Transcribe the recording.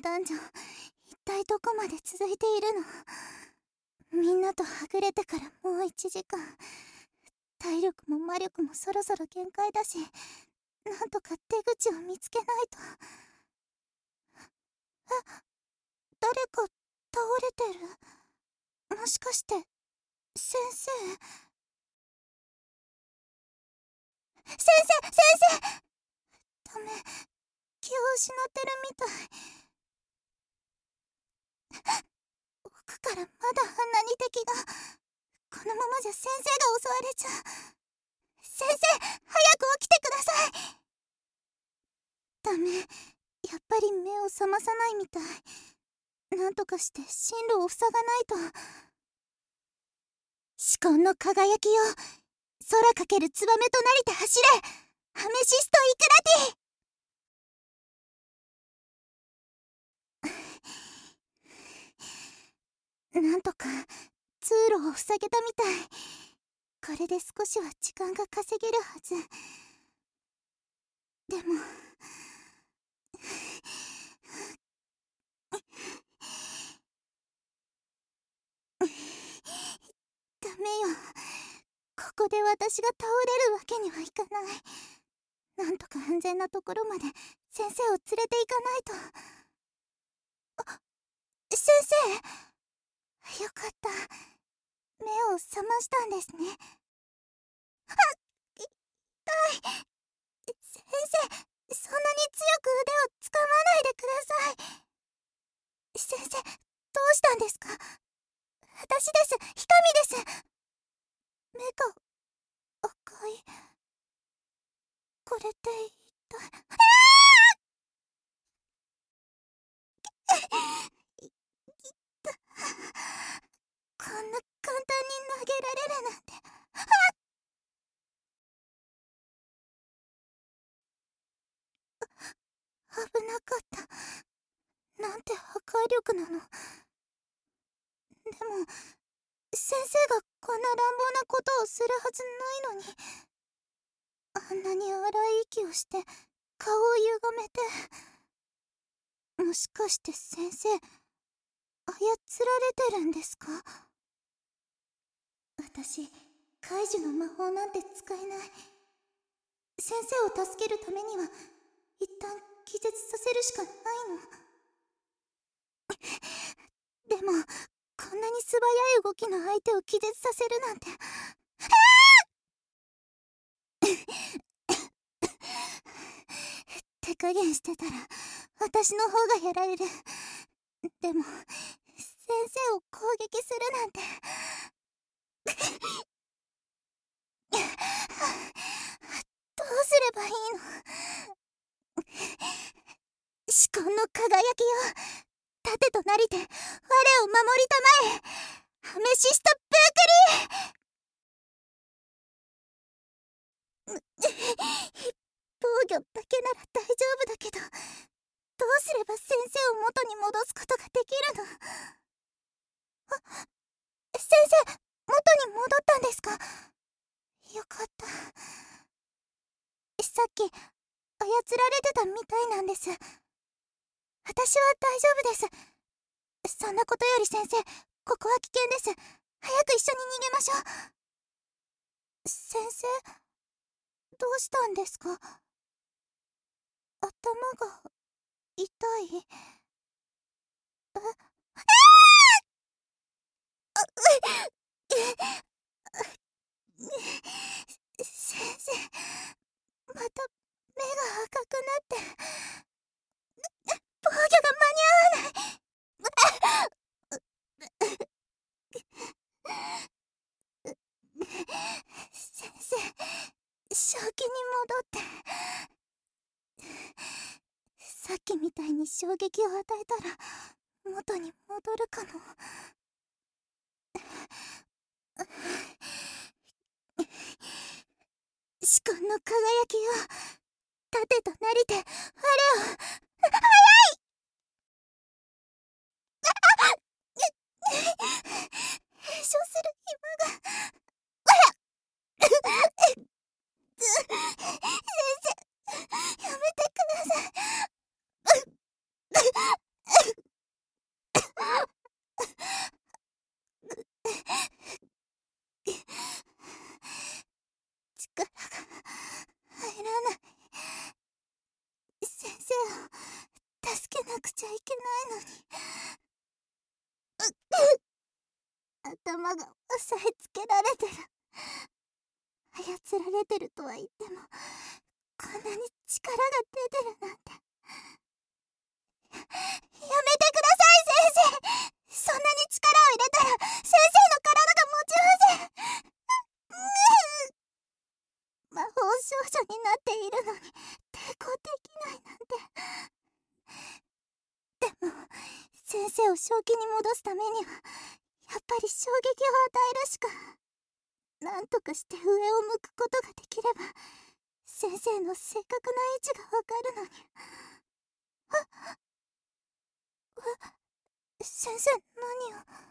ダンジョン、一体どこまで続いているの？みんなとはぐれてからもう1時間。体力も魔力もそろそろ限界だし、なんとか出口を見つけないと。誰か倒れてる？もしかして先生？先生！ダメ、気を失ってるみたい。奥からまだあんなに敵が。このままじゃ先生が襲われちゃう。先生、早く起きてください。ダメ、やっぱり目を覚まさないみたい。なんとかして進路を塞がないと。至根の輝きよ、空かけるツバメとなりて走れ、アメシスト・イクラティ。なんとか通路を塞げたみたい。これで少しは時間が稼げるはず。でもダメよ、ここで私が倒れるわけにはいかない。なんとか安全なところまで先生を連れて行かないと。先生、よかった。目を覚ましたんですね。痛い。先生、そんなに強く腕を掴まないでください。先生、どうしたんですか？私です、ひかみです。目が赤い。これって一体。こんな簡単に投げられるなんて。危なかった。なんて破壊力なの。でも先生がこんな乱暴なことをするはずないのに。あんなに荒い息をして顔を歪めて。もしかして先生、操られてるんですか？私、怪獣の魔法なんて使えない。先生を助けるためには一旦気絶させるしかないの。でもこんなに素早い動きの相手を気絶させるなんて。手加減してたら私の方がやられる。でも先生を攻撃するなんて。どうすればいいの？至根の輝きよ、盾となりて我を守りたまえ、アメシスト・ブークリー。防御だけなら大丈夫だけど、どうすれば先生を元に戻すことができるの？先生、元に戻ったんですか？よかった。さっき操られてたみたいなんです。私は大丈夫です。そんなことより先生、ここは危険です。早く一緒に逃げましょう。先生、どうしたんですか？頭が痛い。先生、また目が赤くなって、防御が間に合わない。先生、正気に戻って。さっきみたいに衝撃を与えたら元に戻るかも。至根の輝きよ、盾となりて我を。閉所する暇が。先生、やめてください。 生を助けなくちゃいけないのに。頭が押さえつけられてる。操られてるとは言っても、こんなに力が出てるなんて。やめてください、先生。そんなに力を入れたら先生の体が持ちません。魔法少女になっているのに抵抗できないなんて。でも先生を正気に戻すためにはやっぱり衝撃を与えるしか。なんとかして上を向くことができれば先生の正確な位置がわかるのに。先生、何を。